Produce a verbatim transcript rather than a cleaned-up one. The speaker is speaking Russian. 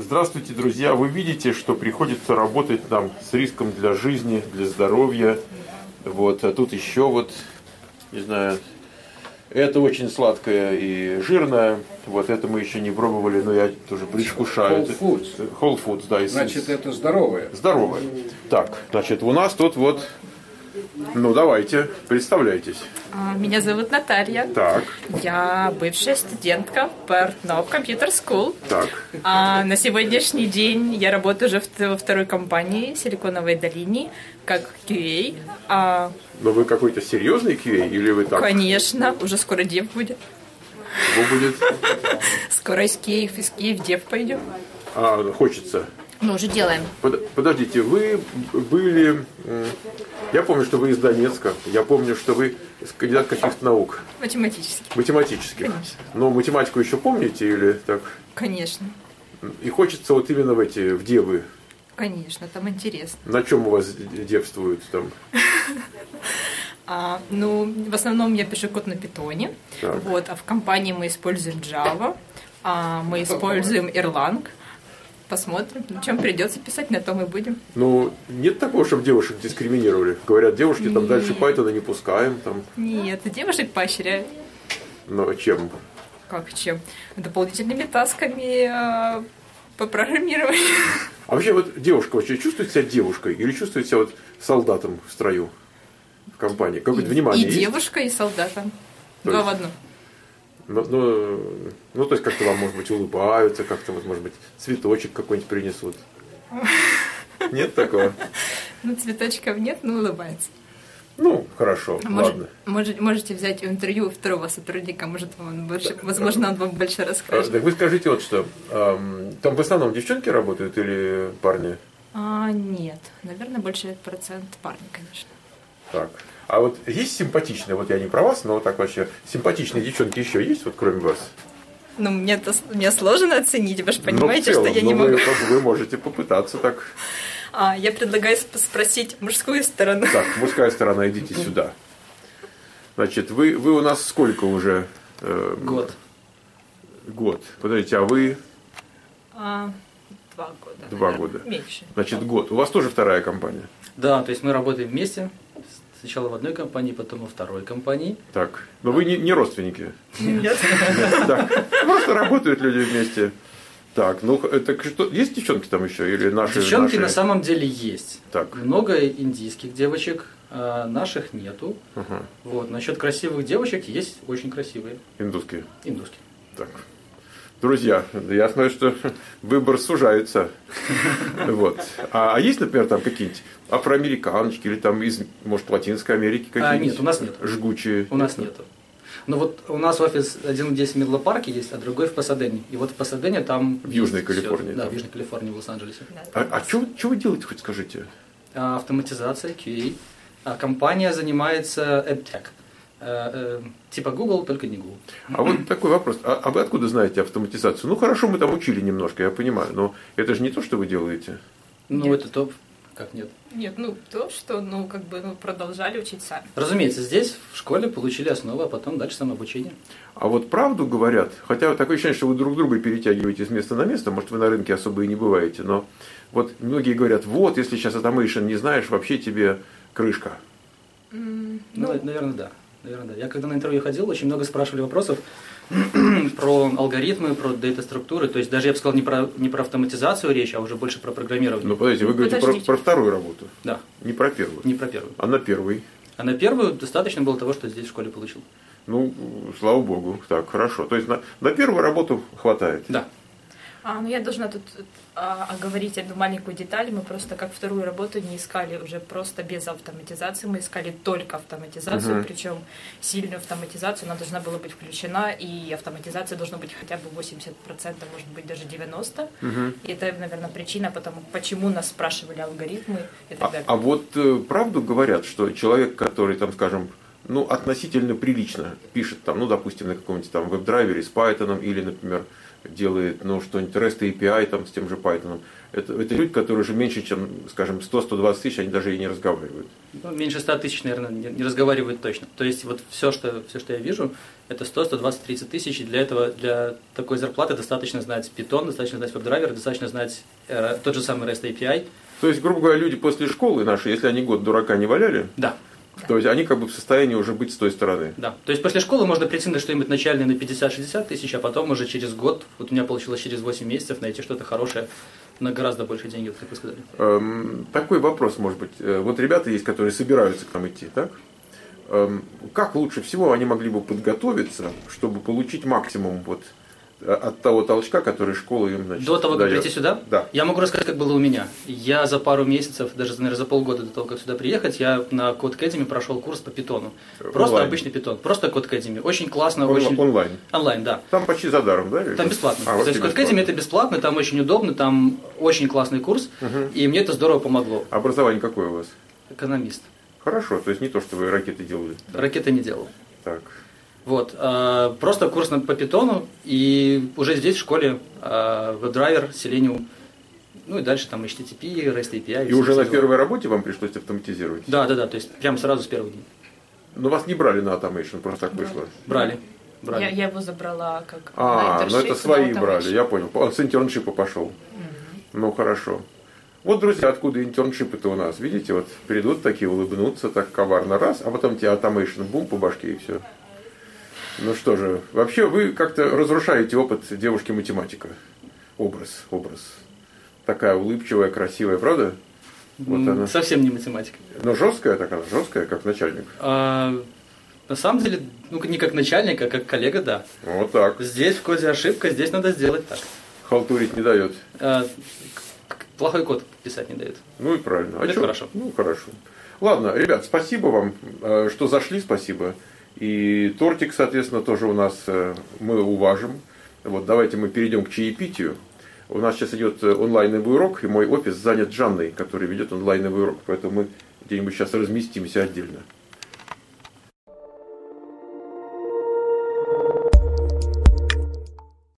Здравствуйте, друзья! Вы видите, что приходится работать нам с риском для жизни, для здоровья. Вот, а тут еще вот, не знаю, это очень сладкое и жирное. Вот это мы еще не пробовали, но я тоже предвкушаю. Whole Foods. Whole Foods, да. Значит, это здоровое. Здоровое. Так, значит, у нас тут вот, ну давайте, представляйтесь. Меня зовут Наталья. Так. Я бывшая студентка Partnov Computer School. Так. А на сегодняшний день я работаю уже во второй компании Силиконовой долине как кью эй. А... Но вы какой-то серьезный кью эй или вы так? Конечно, уже скоро дев будет. Что будет? Скоро из Киев, из Киев дев пойдем. А, хочется. Ну, уже делаем. Под, подождите, вы были... Я помню, что вы из Донецка. Я помню, что вы кандидат каких-то наук. Математически. Математических. Конечно. Но математику еще помните или так? Конечно. И хочется вот именно в эти, в девы. Конечно, там интересно. На чем у вас девствуют там? А, ну, в основном я пишу код на питоне. Вот, а в компании мы используем Java, а мы используем Erlang. Посмотрим, на чем придется писать, на том и будем. Ну, нет такого, чтобы девушек дискриминировали. Говорят, девушки там Нет. дальше Python не пускаем. Там. Нет, девушек поощряют. Но чем? Как чем? Дополнительными тасками э, по программированию. А вообще вот девушка вообще чувствует себя девушкой или чувствует себя вот солдатом в строю в компании? Какое-то внимание И есть? девушка, и солдатом. То Два есть- в одном. Ну, ну, ну, то есть как-то вам, может быть, улыбаются, как-то, вот, может быть, цветочек какой-нибудь принесут. Нет такого? Ну, цветочков нет, но улыбается. Ну, хорошо, Может, ладно. может- можете взять интервью у второго сотрудника, может, он больше, возможно, он вам больше А, расскажет. так вы скажите вот что, ам, там в основном девчонки работают или парни? А, нет, наверное, больше процент парней, конечно. Так. А вот есть симпатичные, вот я не про вас, но вот так вообще, симпатичные девчонки еще есть, вот кроме вас? Ну, мне, это, мне сложно оценить, вы же Ну, в понимаете, целом, что я ну, не вы, могу. как бы вы можете попытаться так. А, я предлагаю сп- спросить мужскую сторону. Так, мужская сторона, идите сюда. Значит, вы, вы у нас сколько уже? э, Год. Год. Подождите, а вы А, два года. два наверное. года? Меньше. Значит, год. У вас тоже вторая компания? Да, то есть мы работаем вместе. Сначала в одной компании, потом во второй компании. Так. Но вы не, не родственники? Нет. Так. Просто работают люди вместе. Так, ну, это что, есть девчонки там еще? Или наши? Девчонки наши? на самом деле есть. Так. Много индийских девочек, а наших нету. Ага. Вот. Насчет красивых девочек есть очень красивые. Индусские. Индусские. Так. Друзья, я знаю, что выбор сужается. Вот. А, а есть, например, там какие-нибудь афроамериканочки или там из, может, Латинской Америки А, какие-нибудь? нет, у нас нет. Жгучие. У нас нету. Ну вот у нас офис один здесь в Медло-парке есть, а другой в Пасадене. И вот в Пасадене там... В Южной есть всё. Калифорнии, Да, там. в Южной Калифорнии, в Лос-Анджелесе. А, а что вы делаете, хоть скажите? А, Автоматизация, кью эй. А компания занимается EdTech. Э, э, Типа Google, только не Google. А вот такой вопрос. А, а вы откуда знаете автоматизацию? Ну, хорошо, мы там учили немножко, я понимаю, но это же не то, что вы делаете. Ну, Нет. это топ. Как нет? Нет, ну, то, что, ну, как бы, ну, продолжали учить сами. Разумеется, здесь в школе получили основу, а потом дальше самообучение. А вот правду говорят, хотя такое ощущение, что вы друг друга перетягиваете с места на место, может, вы на рынке особо и не бываете, но вот многие говорят, вот, если сейчас automation не знаешь, вообще тебе крышка. М, Ну, Ну, наверное, да. Наверное, да. Я когда на интервью ходил, очень много спрашивали вопросов про алгоритмы, про дейта-структуры. То есть даже я бы сказал не про, не про автоматизацию речь, а уже больше про программирование. Ну, подождите, вы говорите про, Подождите. про вторую работу, Да, не про первую. не про первую. А на первой? А на первую достаточно было того, что здесь в школе получил. Ну, слава богу, так, хорошо. То есть на, на первую работу хватает. Да. а, ну, я должна тут а, оговорить одну маленькую деталь. Мы просто как вторую работу не искали уже просто без автоматизации. Мы искали только автоматизацию, Мгм. причем сильную автоматизацию. Она должна была быть включена, и автоматизация должна быть хотя бы восемьдесят процентов, может быть, даже девяносто процентов. Мгм. И это, наверное, причина, потому, почему нас спрашивали алгоритмы и так А, далее. а вот э, правду говорят, что человек, который, там, скажем, ну, относительно прилично пишет, там, ну, допустим, на каком-нибудь там веб-драйвере с Python, или, например, делает, ну, что-нибудь REST эй пи ай там, с тем же Python. Это, это люди, которые уже меньше, чем, скажем, сто — сто двадцать тысяч, они даже и не разговаривают. Ну, меньше ста тысяч, наверное, не, не разговаривают точно. То есть вот все, что, все, что я вижу, это сто — сто двадцать — тридцать тысяч, и для этого, для такой зарплаты достаточно знать Python, достаточно знать веб-драйвер, достаточно знать э, тот же самый REST эй пи ай. То есть, грубо говоря, люди после школы наши, если они год дурака не валяли, да. то есть они как бы в состоянии уже быть с той стороны. Да. То есть после школы можно прийти на что-нибудь начальное на пятьдесят — шестьдесят тысяч, а потом уже через год, вот у меня получилось через восемь месяцев найти что-то хорошее на гораздо больше денег, как вы сказали. Эм, такой вопрос, может быть. Вот ребята есть, которые собираются к нам идти, так? Эм, как лучше всего они могли бы подготовиться, чтобы получить максимум вот от того толчка, который школа им, значит, до того, как дает? прийти сюда? Да. Я могу рассказать, как было у меня. Я за пару месяцев, даже, наверное, за полгода до того, как сюда приехать, я на Codecademy прошел курс по питону. Просто онлайн. обычный питон, просто Codecademy. Очень классно, Он, очень... Онлайн. Онлайн, да. Там почти за даром, да? Или Там как? бесплатно. А, То есть Codecademy это бесплатно, там очень удобно, там очень классный курс, Угу. и мне это здорово помогло. Образование какое у вас? Экономист. Хорошо, то есть не то, что вы ракеты делали. Ракеты не делал. Так. Вот, э, просто курс на- по питону, и уже здесь в школе э, веб-драйвер, Selenium, ну и дальше там эйч ти ти пи, REST эй пи ай. И все уже эти на дела. первой работе вам пришлось автоматизировать? Да, да, да, то есть прямо сразу с первого дня. Но вас не брали на automation, просто так вышло. Брали. Брали. Я, я его забрала как А, на ну это интершип, свои на брали, automation. я понял. Он с интерншипа пошел. Ну хорошо. Вот, друзья, откуда интерншипы-то у нас. Видите, вот придут такие, улыбнутся так коварно раз, а потом тебе automation, бум, по башке и все. Ну что же, вообще вы как-то разрушаете опыт девушки-математика. Образ, образ. Такая улыбчивая, красивая, правда? Вот М, она. Совсем не математика. Но жесткая такая, жесткая, как начальник. А, на самом деле, ну не как начальник, а как коллега, да. Вот так. Здесь в коде ошибка, здесь надо сделать так. Халтурить не дает. А, к- плохой код писать не дает. Ну и правильно. А Это чё? хорошо. Ну хорошо. Ладно, ребят, спасибо вам, э, что зашли, спасибо. И тортик, соответственно, тоже у нас э, мы уважим. Вот давайте мы перейдем к чаепитию. У нас сейчас идет онлайновый урок, и мой офис занят Жанной, который ведет онлайновый урок. Поэтому мы где-нибудь сейчас разместимся отдельно.